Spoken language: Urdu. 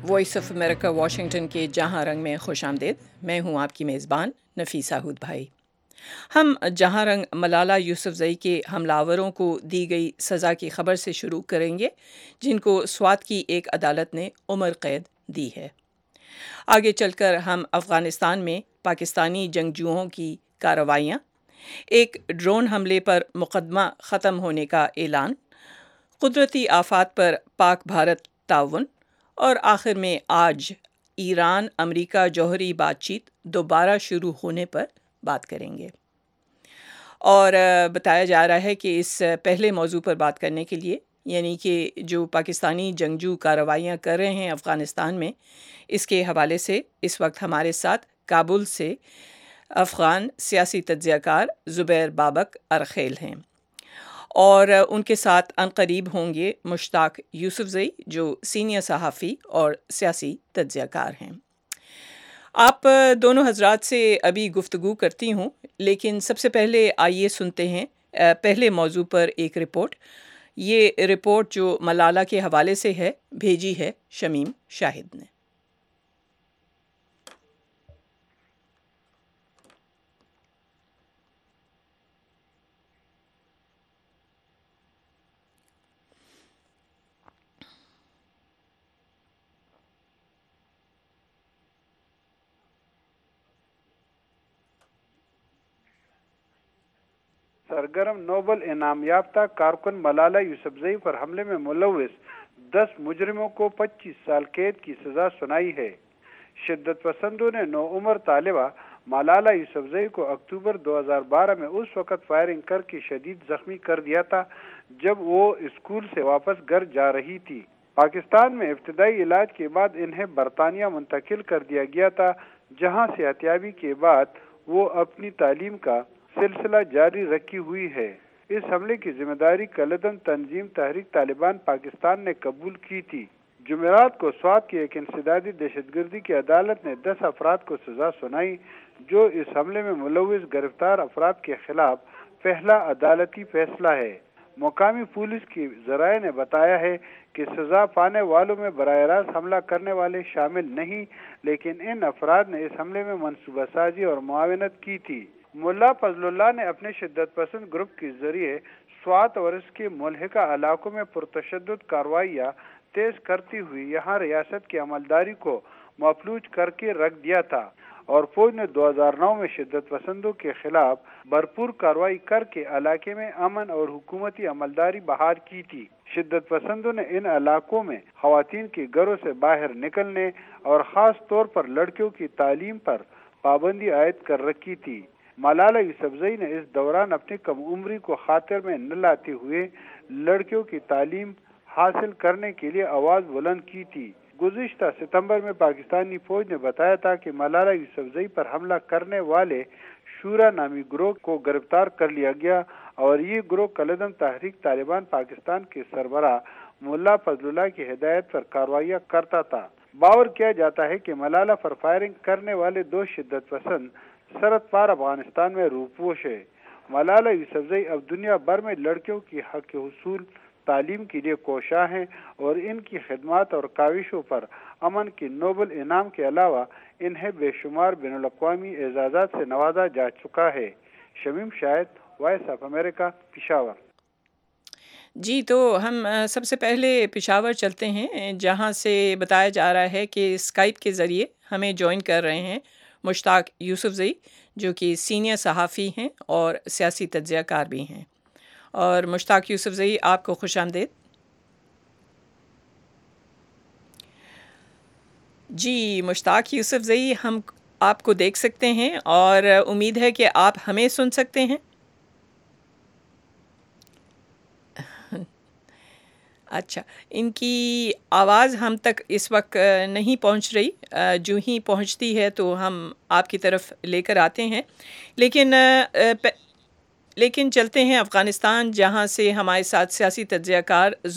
وائس آف امریکہ واشنگٹن کے جہاں رنگ میں خوش آمدید. میں ہوں آپ کی میزبان نفیسہ ہود بھائی. ہم جہاں رنگ ملالہ یوسفزئی کے حملہ آوروں کو دی گئی سزا کی خبر سے شروع کریں گے جن کو سوات کی ایک عدالت نے عمر قید دی ہے. آگے چل کر ہم افغانستان میں پاکستانی جنگجوؤں کی کارروائیاں، ایک ڈرون حملے پر مقدمہ ختم ہونے کا اعلان، قدرتی آفات پر پاک بھارت تعاون، اور آخر میں آج ایران امریکہ جوہری بات چیت دوبارہ شروع ہونے پر بات کریں گے. اور بتایا جا رہا ہے کہ اس پہلے موضوع پر بات کرنے کے لیے، یعنی کہ جو پاکستانی جنگجو کارروائیاں کر رہے ہیں افغانستان میں، اس کے حوالے سے اس وقت ہمارے ساتھ کابل سے افغان سیاسی تجزیہ کار زبیر بابک ارخیل ہیں، اور ان کے ساتھ عنقریب ہوں گے مشتاق یوسفزئی جو سینئر صحافی اور سیاسی تجزیہ کار ہیں. آپ دونوں حضرات سے ابھی گفتگو کرتی ہوں، لیکن سب سے پہلے آئیے سنتے ہیں پہلے موضوع پر ایک رپورٹ. یہ رپورٹ جو ملالہ کے حوالے سے ہے بھیجی ہے شمیم شاہد نے. سرگرم نوبل انعام یافتہ کارکن ملالہ یوسفزئی پر حملے میں ملوث 10 مجرموں کو 25 سال قید کی سزا سنائی ہے. شدت پسندوں نے نوعمر طالبہ ملالہ یوسفزئی کو اکتوبر 2012 میں اس وقت فائرنگ کر کے شدید زخمی کر دیا تھا جب وہ اسکول سے واپس گھر جا رہی تھی. پاکستان میں ابتدائی علاج کے بعد انہیں برطانیہ منتقل کر دیا گیا تھا، جہاں صحتیابی کے بعد وہ اپنی تعلیم کا سلسلہ جاری رکھی ہوئی ہے. اس حملے کی ذمہ داری کالعدم تنظیم تحریک طالبان پاکستان نے قبول کی تھی. جمعرات کو سوات کی ایک انسدادی دہشت گردی کی عدالت نے 10 افراد کو سزا سنائی جو اس حملے میں ملوث گرفتار افراد کے خلاف پہلا عدالتی فیصلہ ہے. مقامی پولیس کی ذرائع نے بتایا ہے کہ سزا پانے والوں میں براہ راست حملہ کرنے والے شامل نہیں، لیکن ان افراد نے اس حملے میں منصوبہ سازی اور معاونت کی تھی. ملا فضل اللہ نے اپنے شدت پسند گروپ کے ذریعے سوات اور اس کے ملحقہ علاقوں میں پرتشدد کارروائیاں تیز کرتی ہوئی یہاں ریاست کی عملداری کو مفلوج کر کے رکھ دیا تھا، اور فوج نے 2009 میں شدت پسندوں کے خلاف بھرپور کارروائی کر کے علاقے میں امن اور حکومتی عملداری بحال کی تھی. شدت پسندوں نے ان علاقوں میں خواتین کے گھروں سے باہر نکلنے اور خاص طور پر لڑکیوں کی تعلیم پر پابندی عائد کر رکھی تھی. ملالہ یوسفزئی نے اس دوران اپنی کم عمری کو خاطر میں نہ لاتے ہوئے لڑکیوں کی تعلیم حاصل کرنے کے لیے آواز بلند کی تھی. گزشتہ ستمبر میں پاکستانی فوج نے بتایا تھا کہ ملالہ یوسفزئی پر حملہ کرنے والے شورا نامی گروہ کو گرفتار کر لیا گیا، اور یہ گروہ کالعدم تحریک طالبان پاکستان کے سربراہ ملا فضل اللہ کی ہدایت پر کارروائیاں کرتا تھا. باور کیا جاتا ہے کہ ملالہ پر فائرنگ کرنے والے 2 شدت پسند سرحد پار افغانستان میں روپوش ہے. ملالہ یوسفزئی اب دنیا بھر میں لڑکیوں کی حق حصول تعلیم کے لیے کوشاں ہیں، اور ان کی خدمات اور کاوشوں پر امن کے نوبل انعام کے علاوہ انہیں بے شمار بین الاقوامی اعزازات سے نوازا جا چکا ہے. Shamim Shahid, Voice of America, Peshawar. جی، تو ہم سب سے پہلے پشاور چلتے ہیں، جہاں سے بتایا جا رہا ہے کہ اسکائپ کے ذریعے ہمیں جوائن کر رہے ہیں مشتاق یوسفزئی جو کہ سینئر صحافی ہیں اور سیاسی تجزیہ کار بھی ہیں. اور مشتاق یوسفزئی، آپ کو خوش آمدید. جی مشتاق یوسفزئی، ہم آپ کو دیکھ سکتے ہیں اور امید ہے کہ آپ ہمیں سن سکتے ہیں. اچھا، ان کی آواز ہم تک اس وقت نہیں پہنچ رہی، جو ہی پہنچتی ہے تو ہم آپ کی طرف لے کر آتے ہیں. لیکن چلتے ہیں افغانستان، جہاں سے ہمارے ساتھ سیاسی تجزیہ کار